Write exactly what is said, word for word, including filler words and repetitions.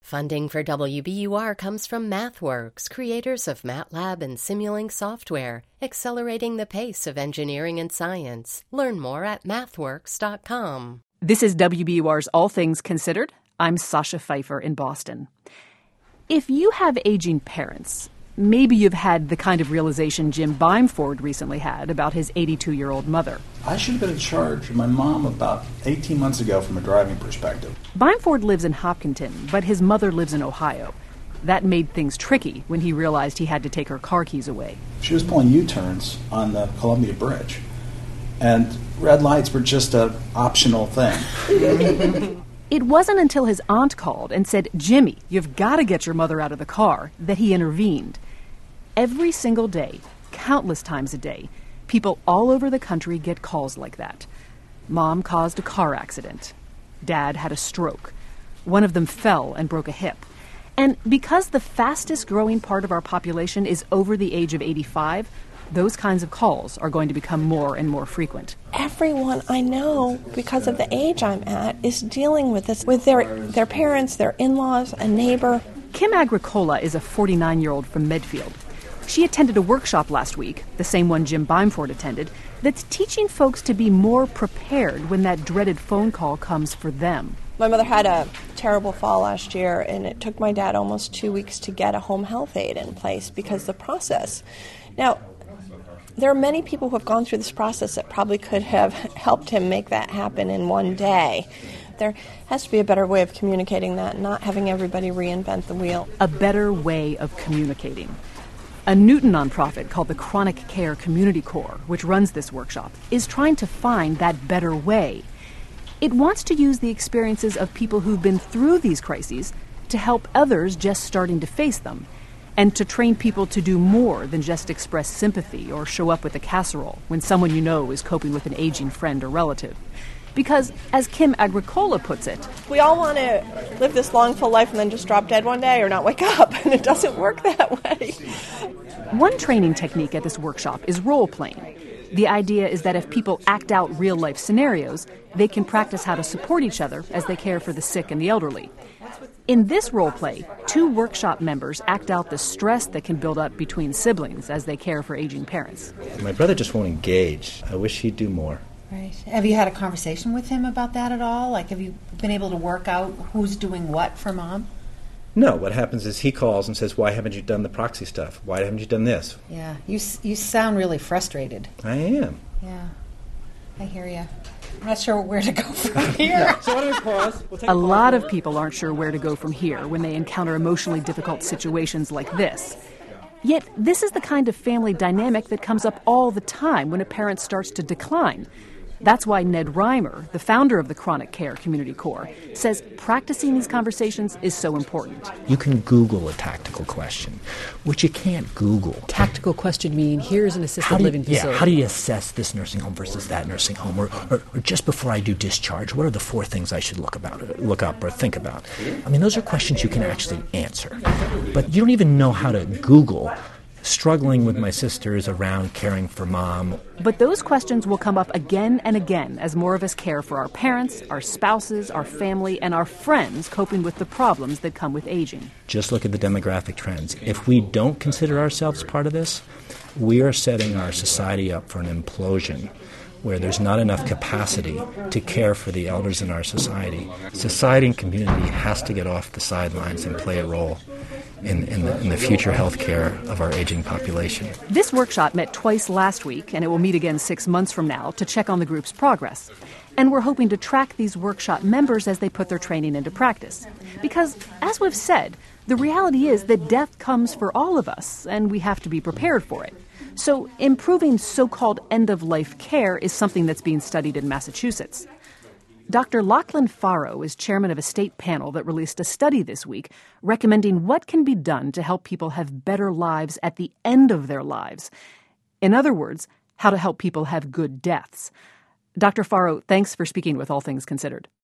Funding for W B U R comes from MathWorks, creators of MATLAB and Simulink software, accelerating the pace of engineering and science. Learn more at mathworks dot com. This is W B U R's All Things Considered. I'm Sasha Pfeiffer in Boston. If you have aging parents, maybe you've had the kind of realization Jim Bimeford recently had about his eighty-two-year-old mother. I should have been in charge of my mom about eighteen months ago from a driving perspective. Bimeford lives in Hopkinton, but his mother lives in Ohio. That made things tricky when he realized he had to take her car keys away. She was pulling U-turns on the Columbia Bridge, and red lights were just an optional thing. It wasn't until his aunt called and said, "Jimmy, you've got to get your mother out of the car," that he intervened. Every single day, countless times a day, people all over the country get calls like that. Mom caused a car accident. Dad had a stroke. One of them fell and broke a hip. And because the fastest growing part of our population is over the age of eighty-five, those kinds of calls are going to become more and more frequent. Everyone I know, because of the age I'm at, is dealing with this with their, their parents, their in-laws, a neighbor. Kim Agricola is a forty-nine-year-old from Medfield. She attended a workshop last week, the same one Jim Bimeford attended, that's teaching folks to be more prepared when that dreaded phone call comes for them. My mother had a terrible fall last year, and it took my dad almost two weeks to get a home health aide in place because of the process. Now, there are many people who have gone through this process that probably could have helped him make that happen in one day. There has to be a better way of communicating that, not having everybody reinvent the wheel. A better way of communicating. A Newton nonprofit called the Chronic Care Community Corps, which runs this workshop, is trying to find that better way. It wants to use the experiences of people who've been through these crises to help others just starting to face them, and to train people to do more than just express sympathy or show up with a casserole when someone you know is coping with an aging friend or relative. Because, as Kim Agricola puts it, we all want to live this long, full life and then just drop dead one day or not wake up, and it doesn't work that way. One training technique at this workshop is role-playing. The idea is that if people act out real-life scenarios, they can practice how to support each other as they care for the sick and the elderly. In this role play, two workshop members act out the stress that can build up between siblings as they care for aging parents. My brother just won't engage. I wish he'd do more. Right. Have you had a conversation with him about that at all? Like, have you been able to work out who's doing what for Mom? No, what happens is he calls and says, "Why haven't you done the proxy stuff? Why haven't you done this?" Yeah, you you sound really frustrated. I am. Yeah, I hear you. I'm not sure where to go from here. So why don't we pause? We'll take a a lot of people aren't sure where to go from here when they encounter emotionally difficult situations like this. Yet, this is the kind of family dynamic that comes up all the time when a parent starts to decline. That's why Ned Reimer, the founder of the Chronic Care Community Corps, says practicing these conversations is so important. You can Google a tactical question, which you can't Google. Tactical question mean, here's an assisted you, living facility. Yeah, how do you assess this nursing home versus that nursing home? Or, or, or just before I do discharge, what are the four things I should look about, look up or think about? I mean, those are questions you can actually answer. But you don't even know how to Google struggling with my sisters around caring for Mom. But those questions will come up again and again as more of us care for our parents, our spouses, our family, and our friends coping with the problems that come with aging. Just look at the demographic trends. If we don't consider ourselves part of this, we are setting our society up for an implosion where there's not enough capacity to care for the elders in our society. Society and community has to get off the sidelines and play a role in, in, the, in the future health care of our aging population. This workshop met twice last week, and it will meet again six months from now to check on the group's progress. And we're hoping to track these workshop members as they put their training into practice. Because, as we've said, the reality is that death comes for all of us, and we have to be prepared for it. So improving so-called end-of-life care is something that's being studied in Massachusetts. Doctor Lachlan Farrow is chairman of a state panel that released a study this week recommending what can be done to help people have better lives at the end of their lives. In other words, how to help people have good deaths. Doctor Farrow, thanks for speaking with All Things Considered.